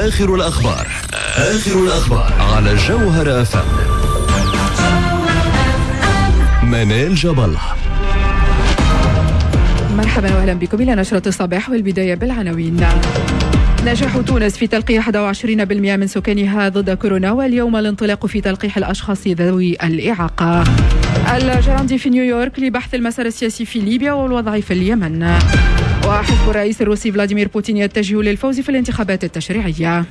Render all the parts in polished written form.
آخر الأخبار على جوهر FM. منال جبل. مرحبا واهلا بكم الى نشرة الصباح، والبداية بالعناوين. نجاح تونس في تلقيح 21% من سكانها ضد كورونا، واليوم الانطلاق في تلقيح الأشخاص ذوي الإعاقة. الجراندي في نيويورك لبحث المسار السياسي في ليبيا والوضع في اليمن. وحزب الرئيس الروسي فلاديمير بوتين يتجه للفوز في الانتخابات التشريعية.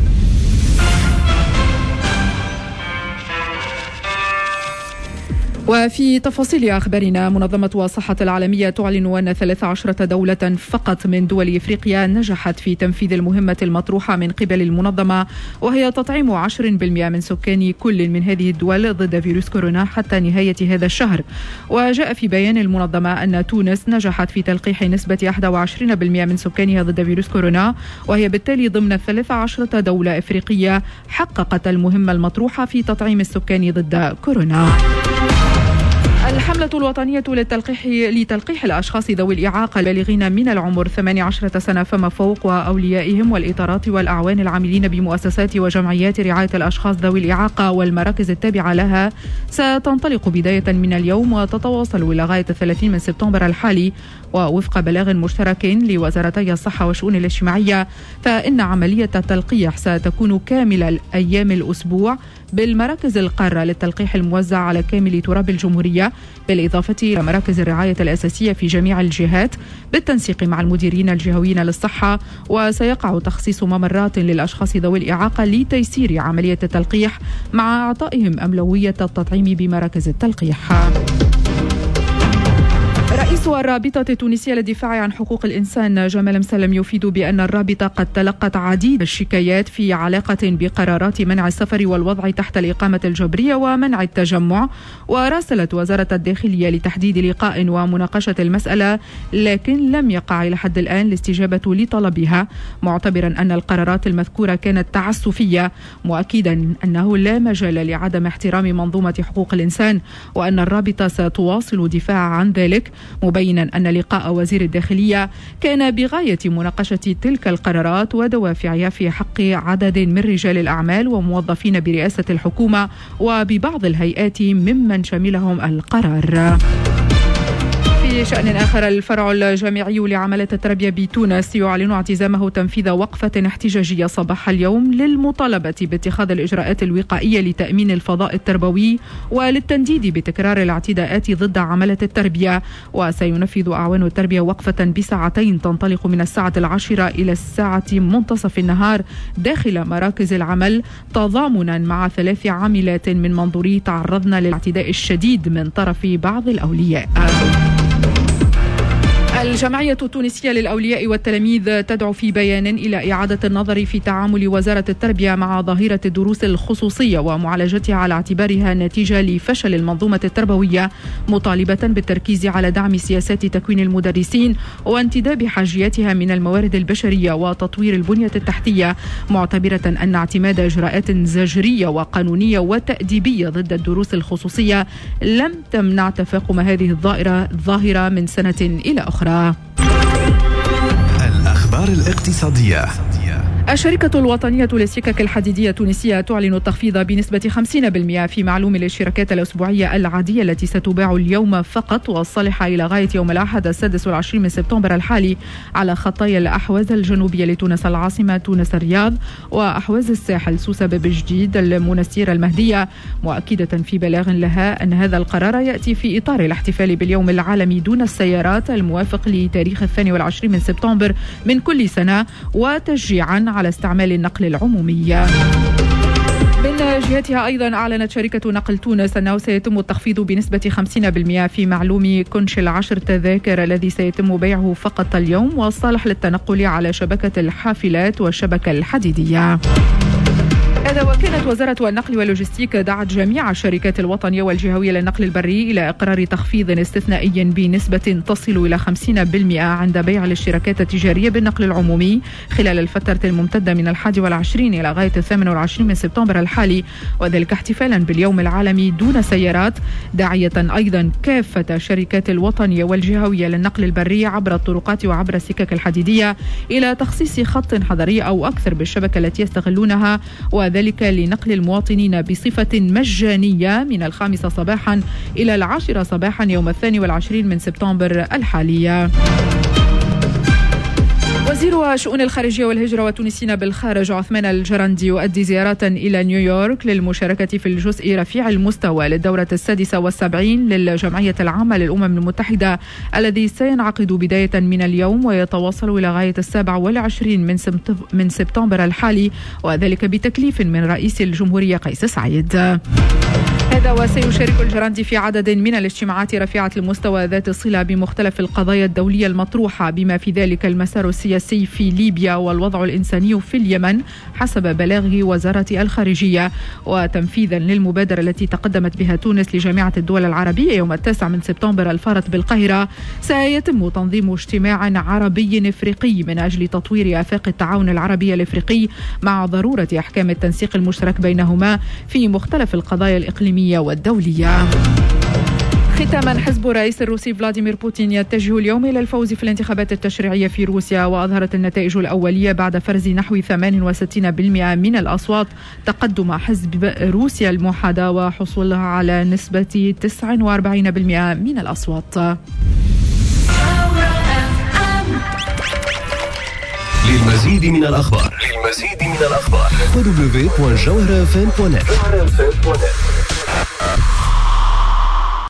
وفي تفاصيل أخبارنا، منظمة الصحة العالمية تعلن أن 13 دولة فقط من دول إفريقيا نجحت في تنفيذ المهمة المطروحة من قبل المنظمة، وهي تطعيم 10% من سكان كل من هذه الدول ضد فيروس كورونا حتى نهاية هذا الشهر. وجاء في بيان المنظمة أن تونس نجحت في تلقيح نسبة 21% من سكانها ضد فيروس كورونا، وهي بالتالي ضمن 13 دولة إفريقية حققت المهمة المطروحة في تطعيم السكان ضد كورونا. الحملة الوطنية لتلقيح الأشخاص ذوي الإعاقة البالغين من العمر 18 سنة فما فوق وأوليائهم والإطارات والأعوان العاملين بمؤسسات وجمعيات رعاية الأشخاص ذوي الإعاقة والمراكز التابعة لها ستنطلق بداية من اليوم وتتواصل لغاية 30 من سبتمبر الحالي. ووفق بلاغ مشترك لوزارتي الصحة والشؤون الاجتماعية، فإن عملية التلقيح ستكون كامل أيام الأسبوع بالمراكز القارة للتلقيح الموزع على كامل تراب الجمهورية، بالإضافة إلى مراكز الرعاية الأساسية في جميع الجهات بالتنسيق مع المديرين الجهويين للصحة. وسيقع تخصيص ممرات للأشخاص ذوي الإعاقة لتيسير عملية التلقيح مع إعطائهم أولوية التطعيم بمراكز التلقيح. رئيس الرابطة التونسية للدفاع عن حقوق الإنسان جمال مسلم يفيد بأن الرابطة قد تلقت عديد الشكايات في علاقة بقرارات منع السفر والوضع تحت الإقامة الجبرية ومنع التجمع، وراسلت وزارة الداخلية لتحديد لقاء ومناقشة المسألة، لكن لم يقع إلى حد الآن الاستجابة لطلبها، معتبرا أن القرارات المذكورة كانت تعسفية، مؤكدا أنه لا مجال لعدم احترام منظومة حقوق الإنسان، وأن الرابطة ستواصل دفاع عن ذلك، مبينا أن لقاء وزير الداخلية كان بغاية مناقشة تلك القرارات ودوافعها في حق عدد من رجال الأعمال وموظفين برئاسة الحكومة وببعض الهيئات ممن شملهم القرار. في شأن آخر، الفرع الجامعي لعمالة التربية بتونس يعلن اعتزامه تنفيذ وقفة احتجاجية صباح اليوم للمطالبة باتخاذ الإجراءات الوقائية لتأمين الفضاء التربوي وللتنديد بتكرار الاعتداءات ضد عمالة التربية. وسينفذ أعوان التربية وقفة بساعتين تنطلق من الساعة 10 إلى الساعة منتصف النهار داخل مراكز العمل، تضامنا مع 3 عاملات من منظوري تعرضن للاعتداء الشديد من طرف بعض الأولياء. الجمعية التونسية للأولياء والتلاميذ تدعو في بيان إلى إعادة النظر في تعامل وزارة التربية مع ظاهرة الدروس الخصوصية ومعالجتها على اعتبارها نتيجة لفشل المنظومة التربوية، مطالبة بالتركيز على دعم سياسات تكوين المدرسين وانتداب حاجياتها من الموارد البشرية وتطوير البنية التحتية، معتبرة أن اعتماد إجراءات زجرية وقانونية وتأديبية ضد الدروس الخصوصية لم تمنع تفاقم هذه الظاهرة من سنة إلى أخرى. الأخبار الاقتصادية. الشركة الوطنية للسكك الحديدية التونسية تعلن التخفيض بنسبة 50% في معلوم الاشتراكات الأسبوعية العادية التي ستباع اليوم فقط والصالحة إلى غاية يوم الأحد 26 من سبتمبر الحالي على خطي الأحواز الجنوبية لتونس العاصمة تونس الرياض وأحواز الساحل سوسة باب جديد المنستير المهدية، مؤكدة في بلاغ لها أن هذا القرار يأتي في إطار الاحتفال باليوم العالمي دون السيارات الموافق لتاريخ 22 من سبتمبر من كل سنة، وتشجيعا على استعمال النقل العمومي. من جهتها أيضا أعلنت شركة نقل تونس أنه سيتم التخفيض بنسبة 50% في معلوم كنش 10 تذاكر الذي سيتم بيعه فقط اليوم والصالح للتنقل على شبكة الحافلات والشبكة الحديدية. هذا وكانت وزارة النقل واللوجستيك دعت جميع الشركات الوطنية والجهوية للنقل البري إلى إقرار تخفيض استثنائي بنسبة تصل إلى 50% عند بيع الاشتراكات التجارية بالنقل العمومي خلال الفترة الممتدة من 21 إلى غاية 28 من سبتمبر الحالي، وذلك احتفالا باليوم العالمي دون سيارات، داعية أيضا كافة الشركات الوطنية والجهوية للنقل البري عبر الطرقات وعبر السكك الحديدية إلى تخصيص خط حضري أو أكثر بالشبكة التي يستغلونها، وذلك لنقل المواطنين بصفة مجانية من 5 صباحا إلى 10 صباحا يوم 22 من سبتمبر الحالي. وزير شؤون الخارجية والهجرة وتونسيين بالخارج عثمان الجرندي يؤدي زيارة إلى نيويورك للمشاركة في الجزء رفيع المستوى للدورة 76 للجمعية العامة للأمم المتحدة الذي سينعقد بداية من اليوم ويتواصل إلى غاية 27 من سبتمبر الحالي، وذلك بتكليف من رئيس الجمهورية قيس سعيد. هذا وسيشارك الجرندي في عدد من الاجتماعات رفيعة المستوى ذات الصلة بمختلف القضايا الدولية المطروحة بما في ذلك المسار السياسي في ليبيا والوضع الإنساني في اليمن حسب بلاغ وزارة الخارجية، وتنفيذا للمبادرة التي تقدمت بها تونس لجامعة الدول العربية يوم 9 من سبتمبر الفارط بالقاهرة. سيتم تنظيم اجتماع عربي إفريقي من أجل تطوير آفاق التعاون العربي الإفريقي مع ضرورة أحكام التنسيق المشترك بينهما في مختلف القضايا الإقليمية والدولية. ختاما، حزب الرئيس الروسي فلاديمير بوتين يتجه اليوم إلى الفوز في الانتخابات التشريعية في روسيا، وأظهرت النتائج الأولية بعد فرز نحو 68% من الأصوات تقدم حزب روسيا الموحدة وحصولها على نسبة 49% من الأصوات. للمزيد من الأخبار www.jawharafm.net